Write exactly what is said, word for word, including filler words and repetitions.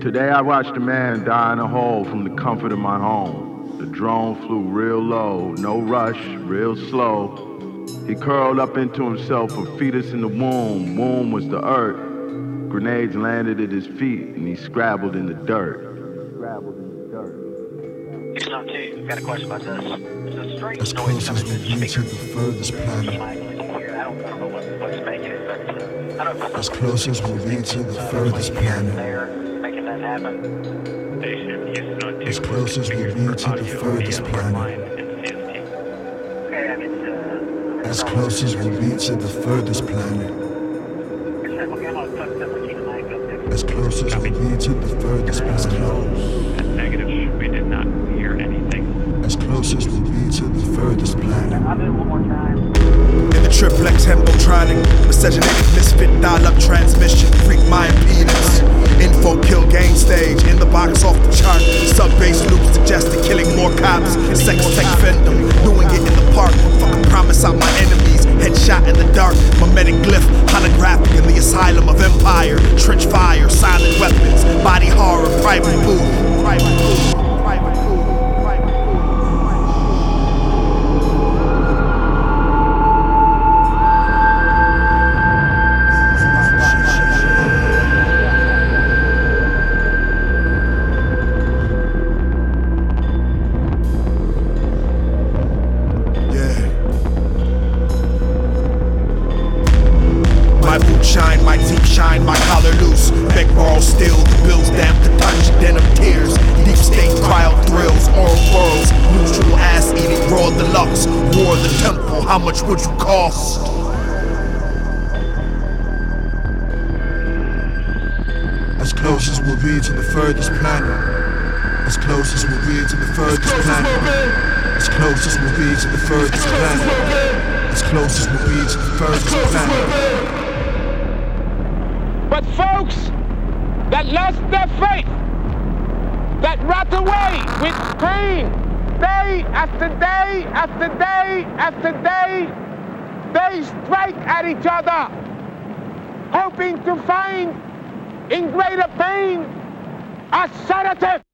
Today I watched a man die in a hole from the comfort of my home. The drone flew real low, no rush, real slow. He curled up into himself, a fetus in the womb. Womb was the earth. Grenades landed at his feet, and he scrabbled in the dirt. Houston two, we've got a question about this. There's a strange As noise close coming as through we've the been to speaker. the furthest planet. I don't know what, what's making it, but uh, I don't know if As close as we've been to the furthest planet. there making that happen. Station Houston two. As close as we've been to the furthest planet. Okay, I mean, uh, As close as we've been to the furthest planet. okay, I'm on plus seventeen nine go six. As close as we've been to the furthest planet. Negative. We did not hear anything. As close as we've been to the furthest planet. I'll do it one more time. In the triplex Hembotronic, miscegenated misfit dial-up transmission, freak my impedance. Info kill game stage, in the box off the chart. Sub-bass loops suggested killing more cops. Sex tech fandom, doing it in the park. Fucking promise out my enemies, headshot in the dark. Mimetic glyph, holographic in the asylum of empire. Trench fire, silent weapons, body horror, private booth. Private booth, private booth. My boot shine, my teeth shine, my collar loose. Beck borrow still, the bills damp to touch, denim tears. Deep state cryo thrills, oral whirls. Neutral ass eating raw deluxe. War the temple, how much would you cost? As close as we'll be to the furthest planet. As close as we'll be to the furthest planet. As close as we'll be to the furthest planet. As close as we'll be to the furthest planet. But folks that lost their faith, that rot away with pain, day after day after day after day, they strike at each other, hoping to find in greater pain a sedative.